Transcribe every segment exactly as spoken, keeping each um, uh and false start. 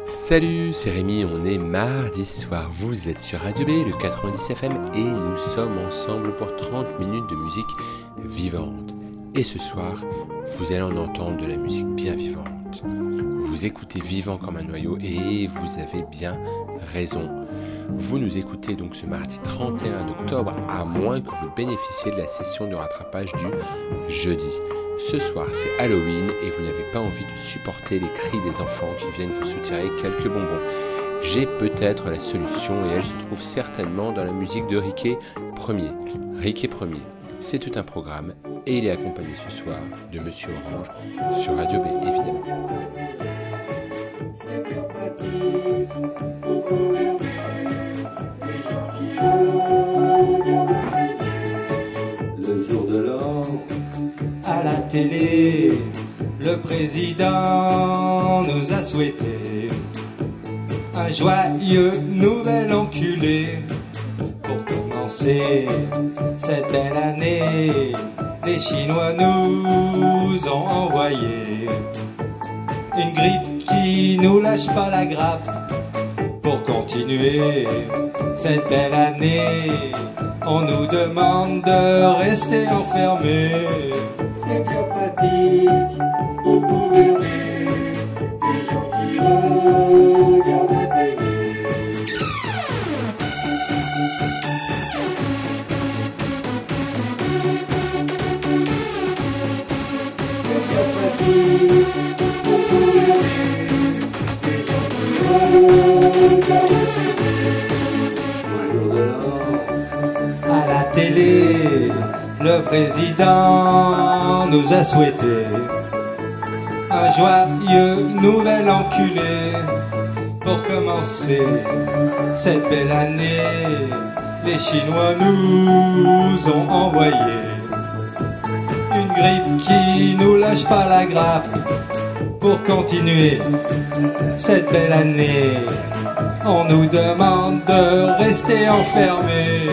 Salut, c'est Rémi, on est mardi soir, vous êtes sur Radio B, le quatre-vingt-dix F M, et nous sommes ensemble pour trente minutes de musique vivante. Et ce soir, vous allez en entendre de la musique bien vivante. Vous écoutez Vivant comme un noyau, et vous avez bien raison. Vous nous écoutez donc ce mardi trente et un octobre, à moins que vous bénéficiez de la session de rattrapage du jeudi. Ce soir, c'est Halloween et vous n'avez pas envie de supporter les cris des enfants qui viennent vous soutirer quelques bonbons. J'ai peut-être la solution et elle se trouve certainement dans la musique de Riquet Premier. Riquet Premier, c'est tout un programme et il est accompagné ce soir de Monsieur Orange sur Radio B, évidemment. Le jour de l'an, à la télé, le président nous a souhaité un joyeux nouvel enculé. Pour commencer cette belle année, les Chinois nous ont envoyé une grippe qui nous lâche pas la grappe. Pour continuer cette belle année, on nous demande de rester enfermés. C'est bien pratique pour gouverner les gens qui regardent la télé. C'est bien pratique pour gouverner les gens qui regardent la télé. Un jour de l'an, à la télé, le président nous a souhaité un joyeux nouvel enculé. Pour commencer cette belle année, les Chinois nous ont envoyé une grippe qui nous lâche pas la grappe. Pour continuer cette belle année, on nous demande de rester enfermés.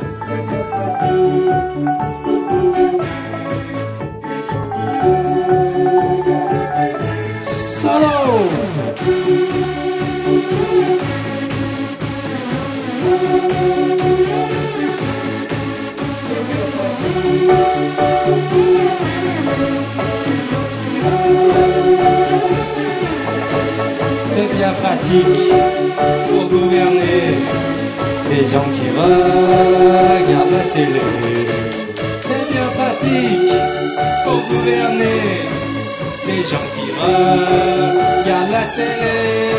C'est bien pratique pour gouverner les gens qui regardent la télé. C'est bien pratique pour gouverner les gens qui regardent la télé.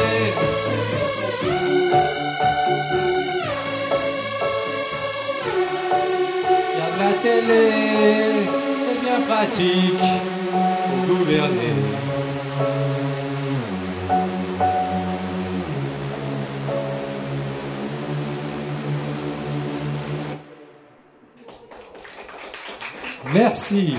Regarde la télé, c'est bien pratique pour gouverner. Merci.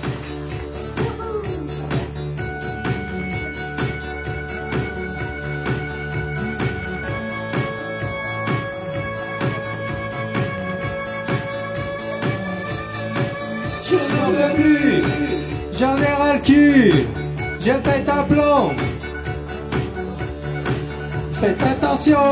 Je n'en veux plus, j'en ai ras le cul, je pète un plomb. Faites attention.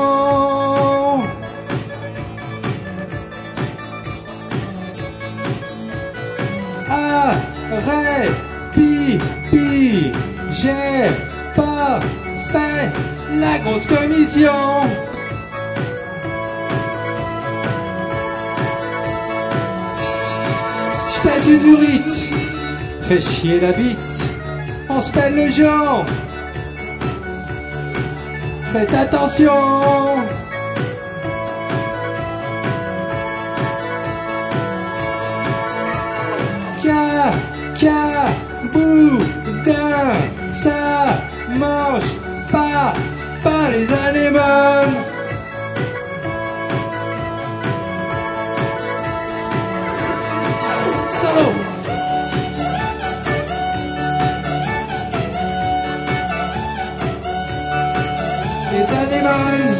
Arrête, pipi, j'ai pas fait la grosse commission. J'pète une lurite, fais chier la bite, on se pèle le genre. Faites attention. Caca, boudin, ça mange pas, pas les anémones. Salaud. Les anémones.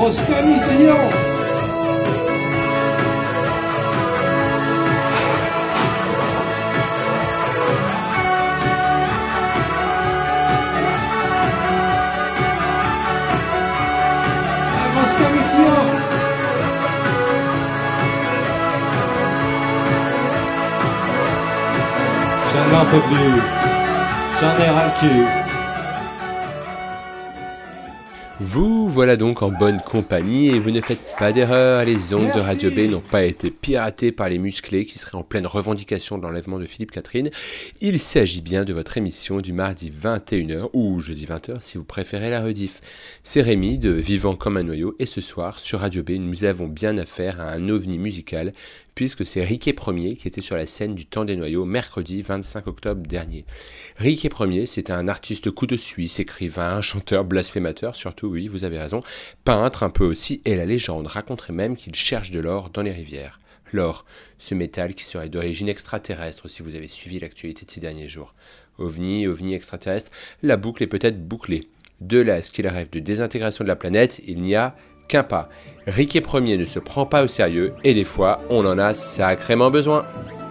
grosse commission. La grosse commission. Je n'en peux plus. J'en ai ras le cul. Vous voilà donc en bonne compagnie et vous ne faites pas d'erreur, les ondes Merci. de Radio B n'ont pas été piratées par les musclés qui seraient en pleine revendication de l'enlèvement de Philippe Catherine. Il s'agit bien de votre émission du mardi vingt et une heures ou jeudi vingt heures si vous préférez la rediff. C'est Rémi de Vivant comme un noyau et ce soir sur Radio B nous avons bien affaire à un ovni musical puisque c'est Riquet Premier qui était sur la scène du Temps des Noyaux mercredi vingt-cinq octobre dernier. Riquet Premier, c'est un artiste couteau suisse, écrivain, chanteur, blasphémateur, surtout oui, vous avez raison, peintre un peu aussi, et la légende raconterait même qu'il cherche de l'or dans les rivières. L'or, ce métal qui serait d'origine extraterrestre si vous avez suivi l'actualité de ces derniers jours. OVNI, OVNI extraterrestre, la boucle est peut-être bouclée. De là à ce qu'il rêve de désintégration de la planète, il n'y a qu'un pas. Riquet Premier ne se prend pas au sérieux et des fois, on en a sacrément besoin.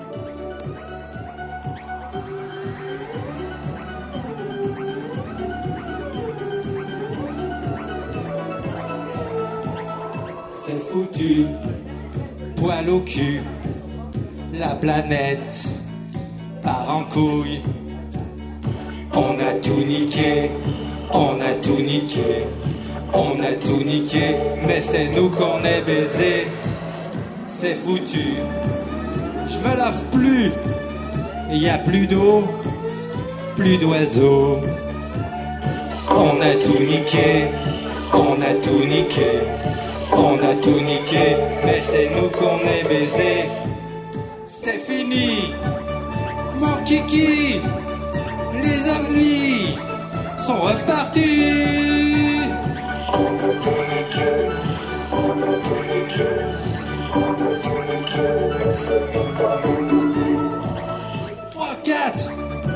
C'est foutu, poil au cul, la planète part en couille. On a tout niqué, on a tout niqué. On a tout niqué, mais c'est nous qu'on est baisés. C'est foutu. Je me lave plus. Y a plus d'eau, plus d'oiseaux. On a tout niqué, on a tout niqué. On a tout niqué, mais c'est nous qu'on est baisés. C'est fini. Mon kiki, les ovnis sont repartis. On a tout niqué, on a tout niqué, on a tout niqué, mais c'est nous qu'on est baisés. trois, quatre.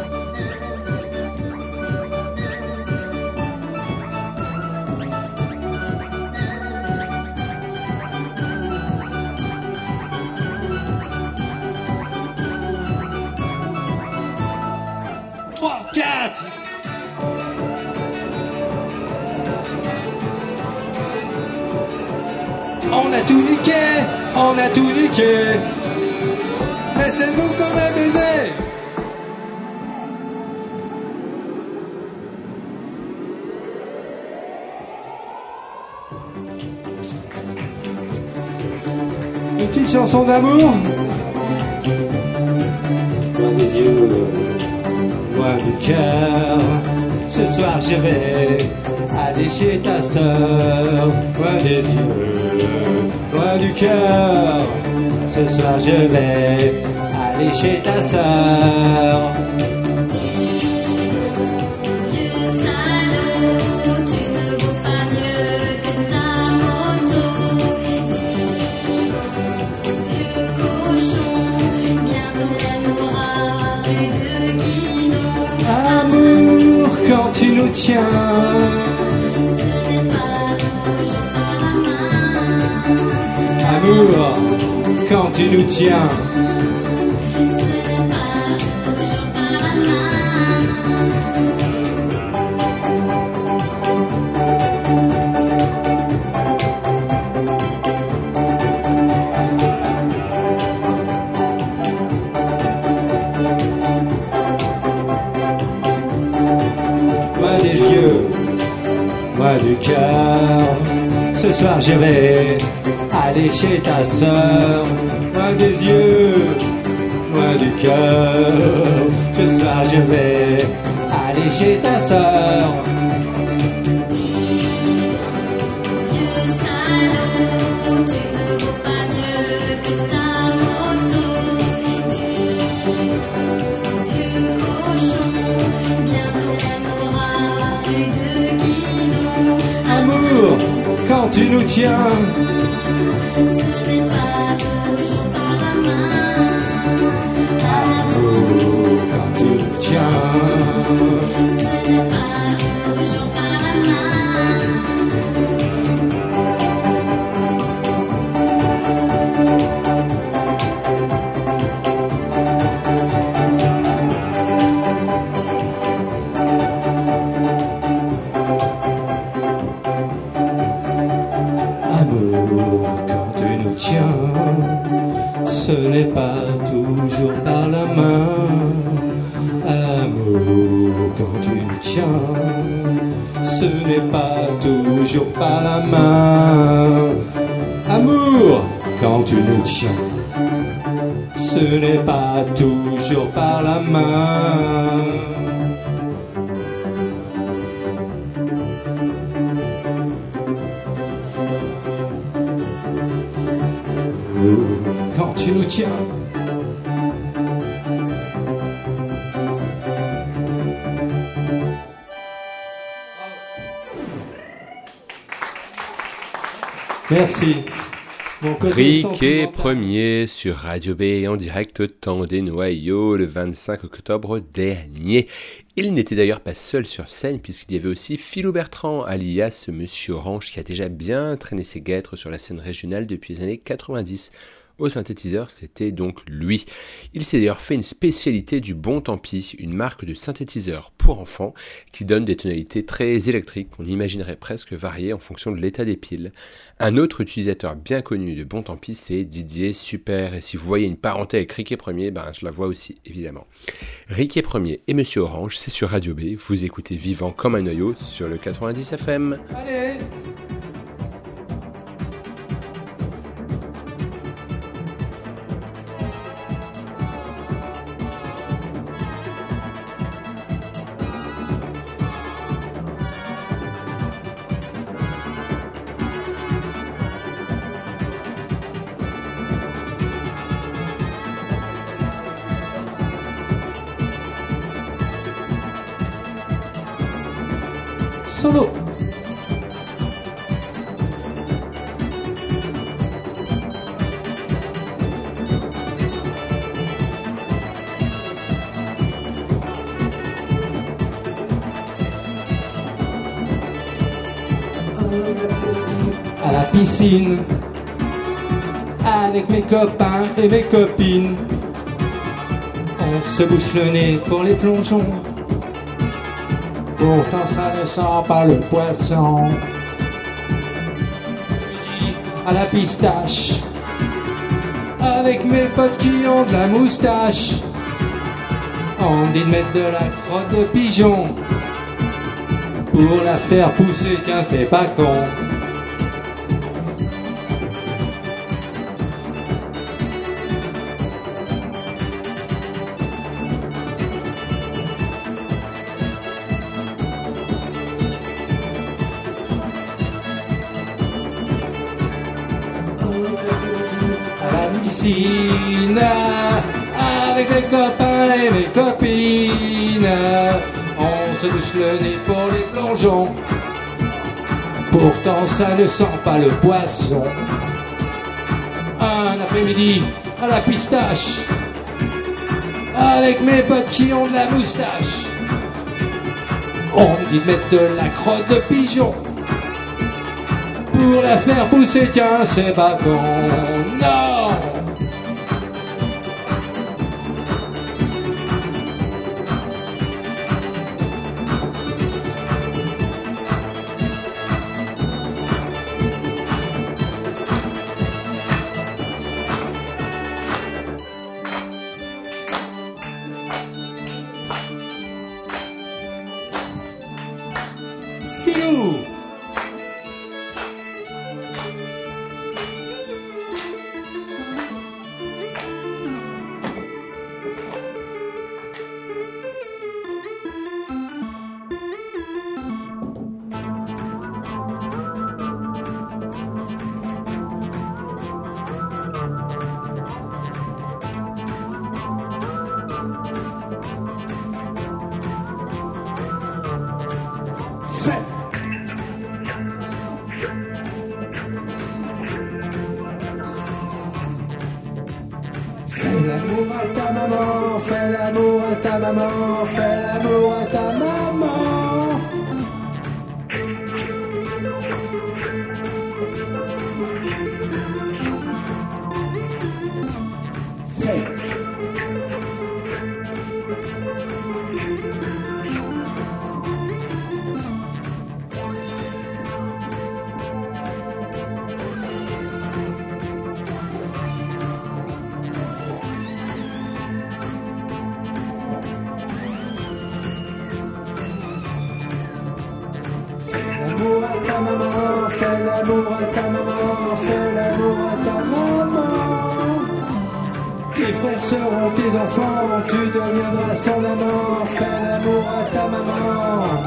trois, quatre. On a tout niqué, on a tout niqué, mais c'est nous qu'on a baisé. Une petite chanson d'amour. Loin des yeux, loin du cœur. Ce soir je vais aller chez ta sœur. Loin des yeux, loin du cœur. Ce soir je vais aller chez ta sœur. Vieux salaud, tu ne vaux pas mieux que ta moto. Vieux cochon, bientôt elle n'aura plus de guidon. Amour, quand tu nous tiens, Ce n'est pas toujours par la main. amour, quand tu nous tiens. Ce n'est pas toujours par la main. Loin des yeux, loin du cœur. Ce soir je vais aller chez ta sœur. Loin des yeux, loin du cœur. Ce soir je vais aller chez ta sœur. Vieux salaud, tu ne vaux pas mieux que ta moto. Vieux cochon, bientôt elle n'aura plus de guidon. Amour, quand tu nous tiens. Ce n'est pas toujours par la main. Amour, quand tu nous tiens. Ce n'est pas toujours par la main. Ce n'est pas toujours par la main. Amour, quand tu nous tiens, ce n'est pas toujours par la main. Quand tu nous tiens. Merci. Riquet premier sur Radio B en direct au temps des Noyaux le vingt-cinq octobre dernier. Il n'était d'ailleurs pas seul sur scène puisqu'il y avait aussi Philou Bertrand alias Monsieur Orange qui a déjà bien traîné ses guêtres sur la scène régionale depuis les années quatre-vingt-dix. Au synthétiseur, c'était donc lui. Il s'est d'ailleurs fait une spécialité du Bon Tant Pis, une marque de synthétiseur pour enfants qui donne des tonalités très électriques qu'on imaginerait presque variées en fonction de l'état des piles. Un autre utilisateur bien connu de Bon Tant Pis, c'est Didier Super. Et si vous voyez une parenté avec Riquet Premier, ben je la vois aussi, évidemment. Riquet Premier et Monsieur Orange, c'est sur Radio B. Vous écoutez Vivant comme un noyau sur le quatre-vingt-dix F M. Allez! Solo. À la piscine, avec mes copains et mes copines, on se bouche le nez pour les plongeons. Pourtant ça ne sent pas le poisson. À la pistache, avec mes potes qui ont de la moustache, on dit de mettre de la crotte de pigeon pour la faire pousser, tiens c'est pas con. Avec les copains et mes copines, on se bouche le nez pour les plongeons. Pourtant ça ne sent pas le poisson. Un après-midi à la pistache, avec mes potes qui ont de la moustache, on me dit de mettre de la crotte de pigeon pour la faire pousser, tiens c'est pas con. Non! l'amour à ta maman, fais l'amour à ta maman. Tes frères seront tes enfants, tu deviendras son amant, fais l'amour à ta maman.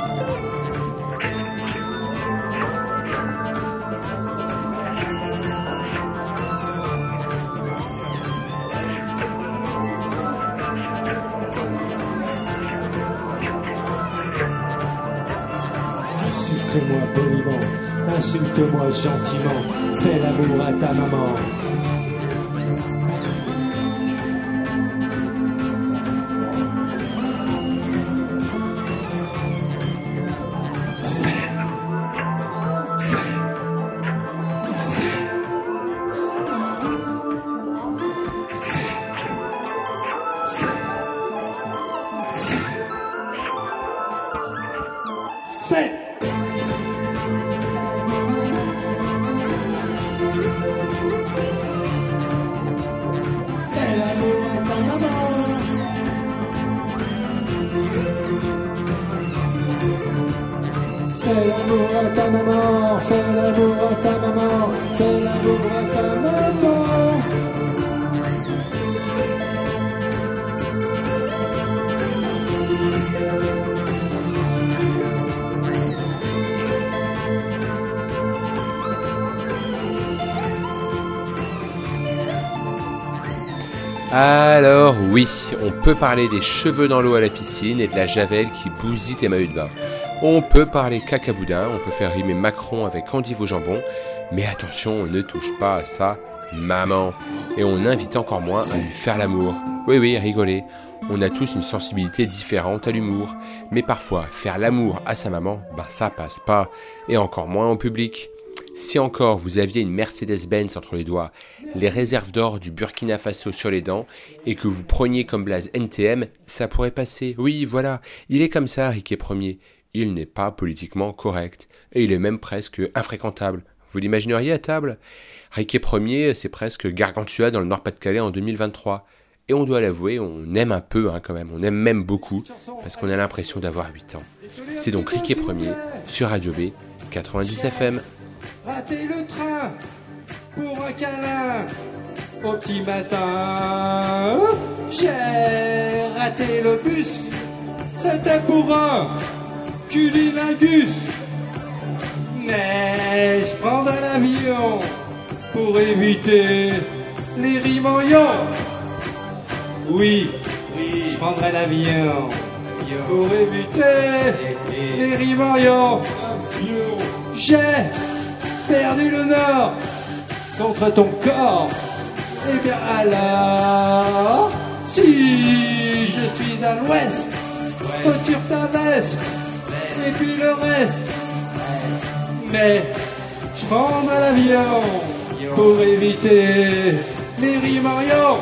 Insulte-moi poliment, insulte-moi gentiment, fais l'amour à ta maman. Fais. Fais l'amour à ta maman. Fais l'amour à ta maman. Fais l'amour à ta maman. Fais l'amour à ta maman. Alors oui, on peut parler des cheveux dans l'eau à la piscine et de la javel qui bousille tes maillots de bain. On peut parler cacaboudin, on peut faire rimer Macron avec endive au jambon, mais attention, on ne touche pas à sa maman. Et on invite encore moins à lui faire l'amour. Oui oui, rigolez, on a tous une sensibilité différente à l'humour, mais parfois faire l'amour à sa maman, ben ça passe pas, et encore moins en public. Si encore vous aviez une Mercedes-Benz entre les doigts, les réserves d'or du Burkina Faso sur les dents, et que vous preniez comme blase N T M, ça pourrait passer. Oui, voilà, il est comme ça, Riquet Premier. Il n'est pas politiquement correct, et il est même presque infréquentable. Vous l'imagineriez à table ? Riquet Premier, c'est presque Gargantua dans le Nord-Pas-de-Calais en deux mille vingt-trois. Et on doit l'avouer, on aime un peu hein, quand même, on aime même beaucoup, parce qu'on a l'impression d'avoir huit ans. C'est donc Riquet Premier, sur Radio B, quatre-vingt-dix F M. Raté le train pour un câlin au petit matin. J'ai raté le bus, c'était pour un cunilingus. Mais je prendrai l'avion pour éviter les rimaillons. Oui, oui, je prendrai l'avion pour éviter les rimaillons. J'ai perdu le nord contre ton corps. Eh bien alors, si je suis dans l'ouest, retire ta veste et puis le reste. Mais je prendrai l'avion pour éviter les rimaillons.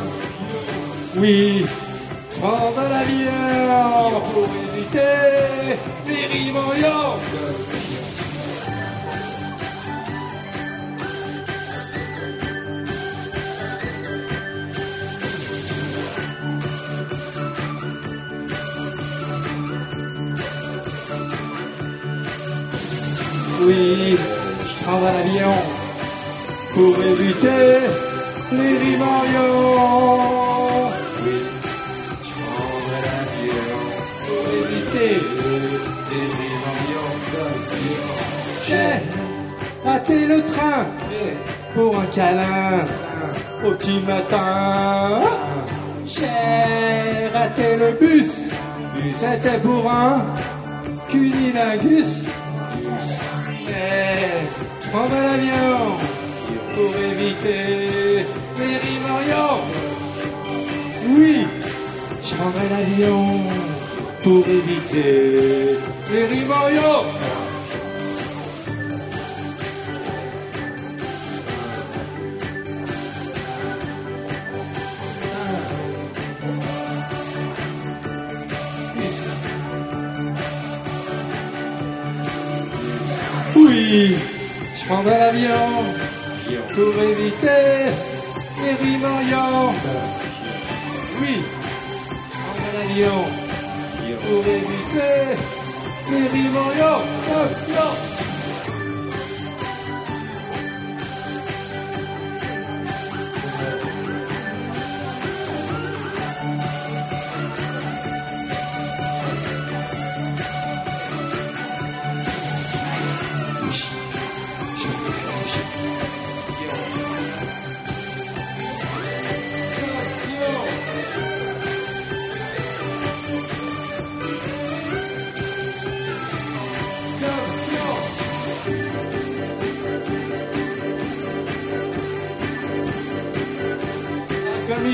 Oui, je prendrai l'avion pour éviter les rimaillons. Oui, je prendrai l'avion pour éviter les rimaillons. Oui, je prendrai l'avion pour éviter les rimaillons. J'ai raté le train pour un câlin au petit matin. J'ai raté le bus, c'était pour un cunilingus. Je prendrai l'avion pour éviter les rimaillons. Oui, je prendrai l'avion pour éviter les rimaillons. Oui, je prendrai l'avion pour éviter les rimaillons. Oui, je prendrai l'avion pour éviter les rimaillons.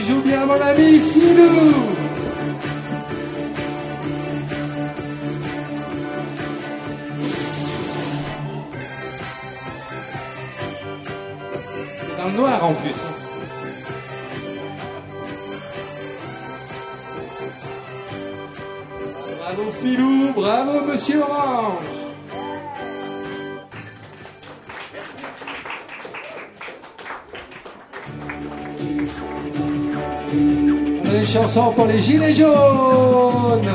joue bien mon ami Filou. C'est dans le noir en plus. Bravo Filou, bravo Monsieur Orange. On a une chanson pour les gilets jaunes.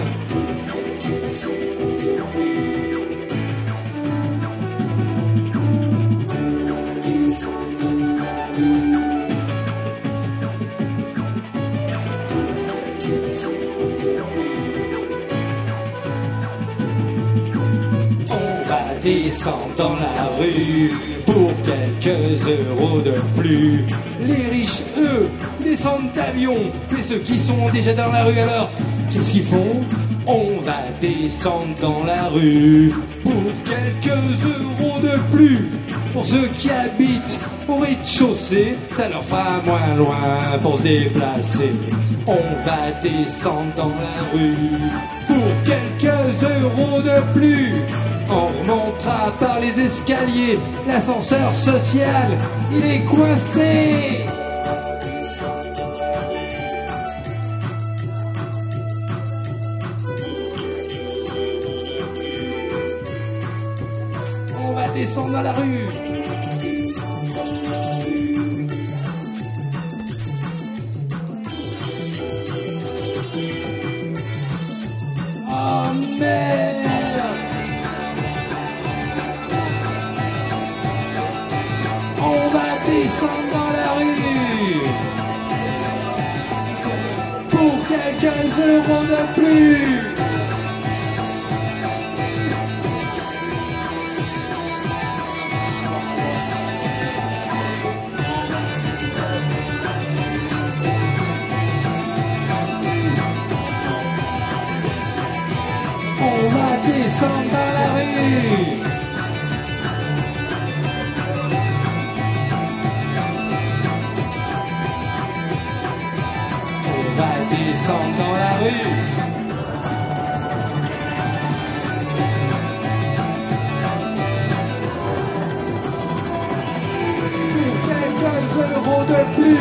Descendent dans la rue pour quelques euros de plus. Les riches, eux, descendent d'avion. Mais ceux qui sont déjà dans la rue, alors, qu'est-ce qu'ils font? On va descendre dans la rue pour quelques euros de plus. Pour ceux qui habitent au rez-de-chaussée, ça leur fera moins loin pour se déplacer. On va descendre dans la rue pour quelques euros de plus. On remontera par les escaliers, l'ascenseur social, il est coincé. On va descendre dans la rue. Oh merde. On va descendre dans la rue pour quelques euros de plus. On va descendre dans la rue. Descendre dans la rue. Pour quelques euros de plus.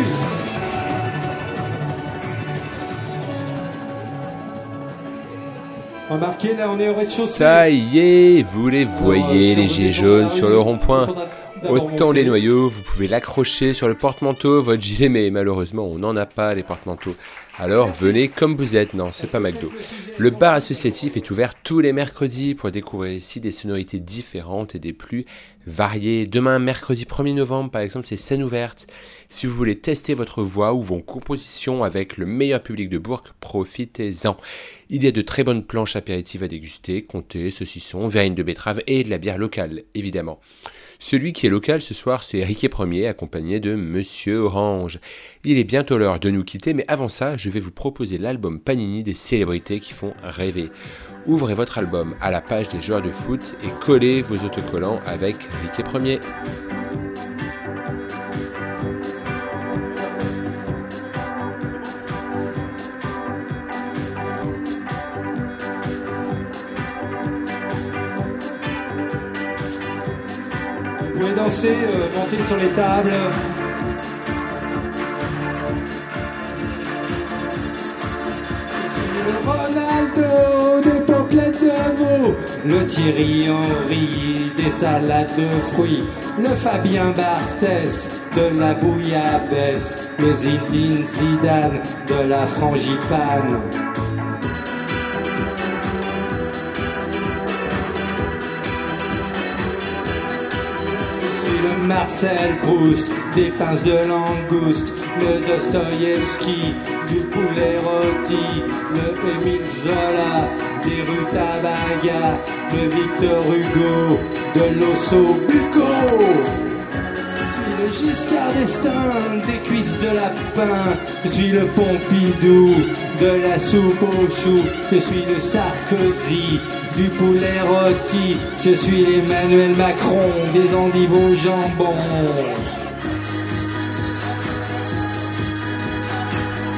Remarquez, là on est au rez-de-chaussée. Ça y est, vous les voyez, les gilets jaunes sur le rond-point. Autant les noyaux, vous pouvez l'accrocher sur le porte-manteau, votre gilet, mais malheureusement, on n'en a pas, les porte-manteaux. Alors, venez comme vous êtes. Non, c'est pas McDo. Le bar associatif est ouvert tous les mercredis pour découvrir ici des sonorités différentes et des plus variées. Demain, mercredi premier novembre, par exemple, c'est scène ouverte. Si vous voulez tester votre voix ou vos compositions avec le meilleur public de Bourg, profitez-en. Il y a de très bonnes planches apéritives à déguster, comté, saucisson, verrine de betterave et de la bière locale, évidemment. Celui qui est local ce soir, c'est Riquet Premier, accompagné de Monsieur Orange. Il est bientôt l'heure de nous quitter, mais avant ça, je vais vous proposer l'album Panini des célébrités qui font rêver. Ouvrez votre album à la page des joueurs de foot et collez vos autocollants avec Riquet Premier. Vous pouvez danser, euh, monter sur les tables. Le Ronaldo des popelettes de veau, le Thierry Henry des salades de fruits, le Fabien Barthès de la bouillabaisse, le Zinedine Zidane de la frangipane. Le Marcel Proust, des pinces de langouste, le Dostoïevski, du poulet rôti, le Émile Zola, des rutabagas, le Victor Hugo, de l'osso bucco. Je suis le Giscard d'Estaing, des cuisses de lapin, je suis le Pompidou, de la soupe aux choux, je suis le Sarkozy, du poulet rôti, je suis l'Emmanuel Macron, des endives au jambon.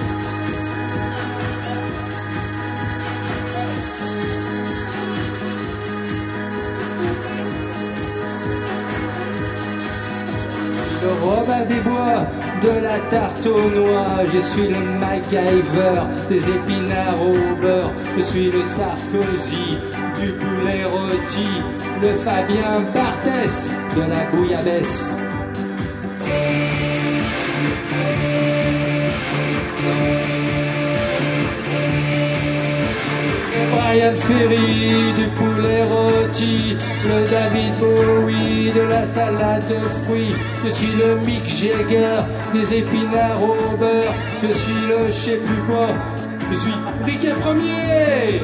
meilleur de la tarte aux noix. Je suis le MacGyver des épinards au beurre. Je suis le Sarkozy du poulet rôti, le Fabien Barthès de la bouillabaisse. Brian Ferry du poulet rôti, le David Bowie de la salade de fruits. Je suis le Mick Jagger des épinards au beurre. Je suis le je sais plus quoi. Je suis Riquet Premier.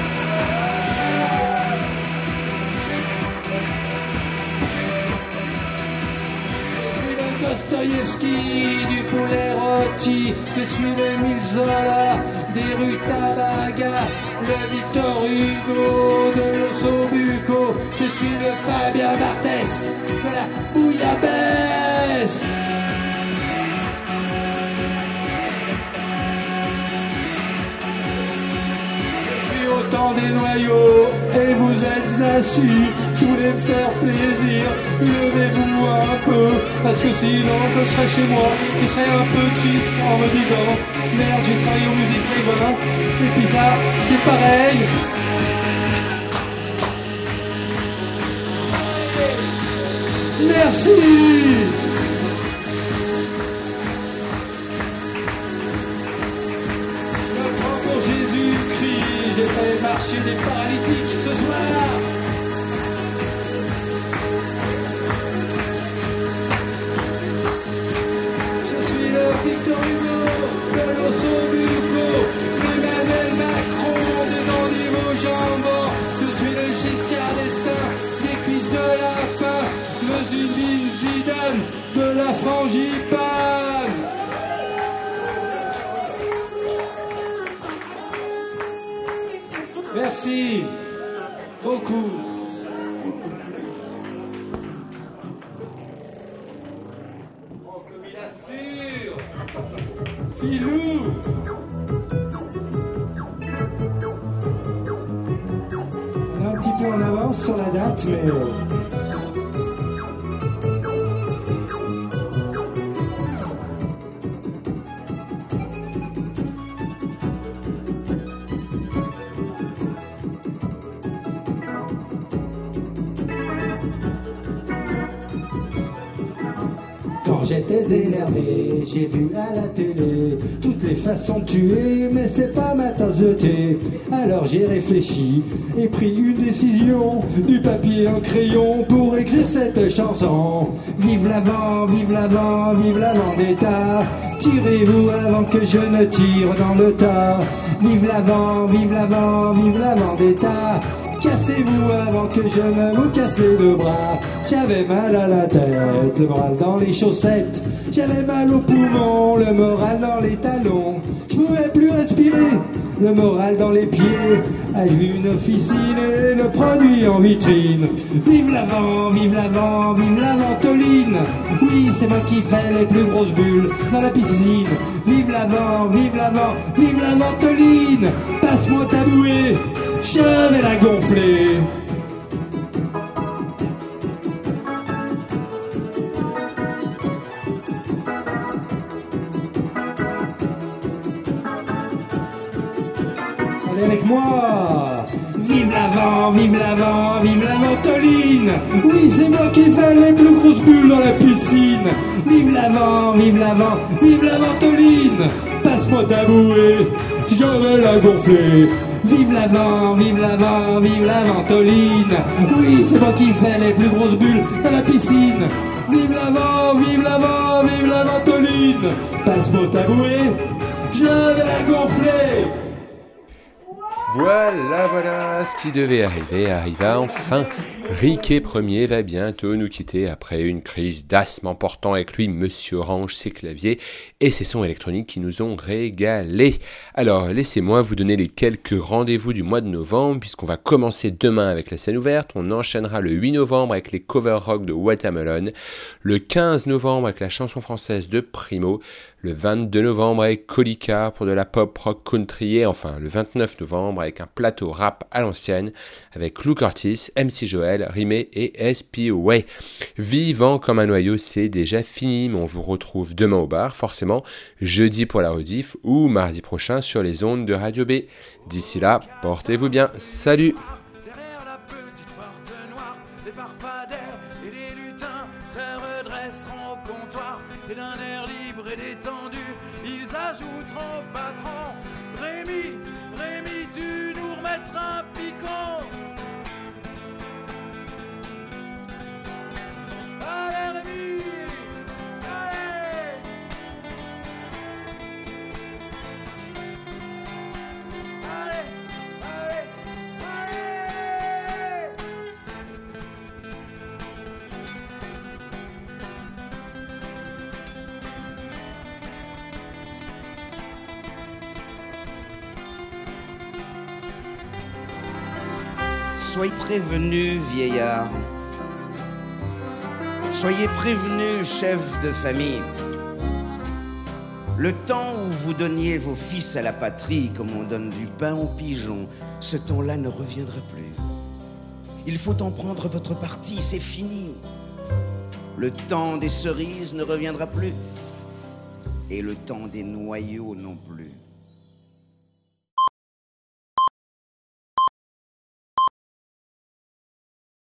Dostoïevski du poulet rôti, je suis le Zola des rues Tabaga, le Victor Hugo de l'Osso Bucco, je suis le Fabien Barthès de la bouillabaisse. Je suis au temps des noyaux et vous êtes assis. Je voulais me faire plaisir, levez-vous un peu, parce que sinon quand je serais chez moi, je serais un peu triste en me disant merde, j'ai travaillé en musique playboy, et puis ça, c'est pareil. Merci. Je me prends pour Jésus-Christ, j'ai fait marcher des paralytiques ce soir. Victor Hugo, de l'Osso Bucco, Emmanuel Macron, des endives au jambon. Je suis le Giscard d'Estaing, des cuisses de lapin, le Zinedine Zidane, de la frangipane. Merci beaucoup. Filou. On est un petit peu en avance sur la date, mais... Quand j'étais énervé, j'ai vu à la télé toutes les façons de tuer, mais c'est pas ma tasse de thé. Alors j'ai réfléchi et pris une décision, du papier, un crayon pour écrire cette chanson. Vive l'avant, vive l'avant, vive la vendetta. Tirez-vous avant que je ne tire dans le tas. Vive l'avant, vive l'avant, vive la vendetta. Cassez-vous avant que je ne vous casse les deux bras. J'avais mal à la tête, le moral dans les chaussettes. J'avais mal au poumon, le moral dans les talons. Je pouvais plus respirer, le moral dans les pieds. Ai-je vu une officine et le produit en vitrine. Vive l'avant, vive l'avant, vive la ventoline. Oui, c'est moi qui fais les plus grosses bulles dans la piscine. Vive l'avant, vive l'avant, vive la ventoline. Passe-moi ta bouée, je vais la gonfler. Allez avec moi. Vive l'avant, vive l'avant, vive la ventoline. Oui, c'est moi qui fais les plus grosses bulles dans la piscine. Vive l'avant, vive l'avant, vive la ventoline. Passe-moi ta bouée, je vais la gonfler. Vive l'avant, vive l'avant, vive la ventoline. Oui, c'est moi qui fais les plus grosses bulles dans la piscine. Vive l'avant, vive l'avant, vive la ventoline. Passe-moi ta bouée, je vais la gonfler. Voilà, voilà, ce qui devait arriver arriva enfin. Riquet Premier va bientôt nous quitter après une crise d'asthme emportant avec lui Monsieur Orange, ses claviers et ses sons électroniques qui nous ont régalés. Alors, laissez-moi vous donner les quelques rendez-vous du mois de novembre, puisqu'on va commencer demain avec la scène ouverte, on enchaînera le huit novembre avec les cover rock de Watermelon, le quinze novembre avec la chanson française de Primo, Le vingt-deux novembre avec Colica pour de la pop rock country. Et enfin le vingt-neuf novembre avec un plateau rap à l'ancienne avec Lou Curtis, M C Joel, Rimé et S P Way. Vivant comme un noyau, c'est déjà fini, mais on vous retrouve demain au bar, forcément, jeudi pour la rediff ou mardi prochain sur les ondes de Radio B. D'ici là, portez-vous bien. Salut! Derrière la petite porte noire, les farfadets et les lutins se redresseront au comptoir et d'un air libre et détendu, ils ajouteront au patron: Rémi, Rémi, tu nous remettras un picon. Allez Rémi, allez. Allez, allez, allez. Soyez prévenus, vieillards. Soyez prévenus, chefs de famille. Le temps où vous donniez vos fils à la patrie comme on donne du pain aux pigeons, ce temps-là ne reviendra plus. Il faut en prendre votre parti, c'est fini. Le temps des cerises ne reviendra plus. Et le temps des noyaux non plus.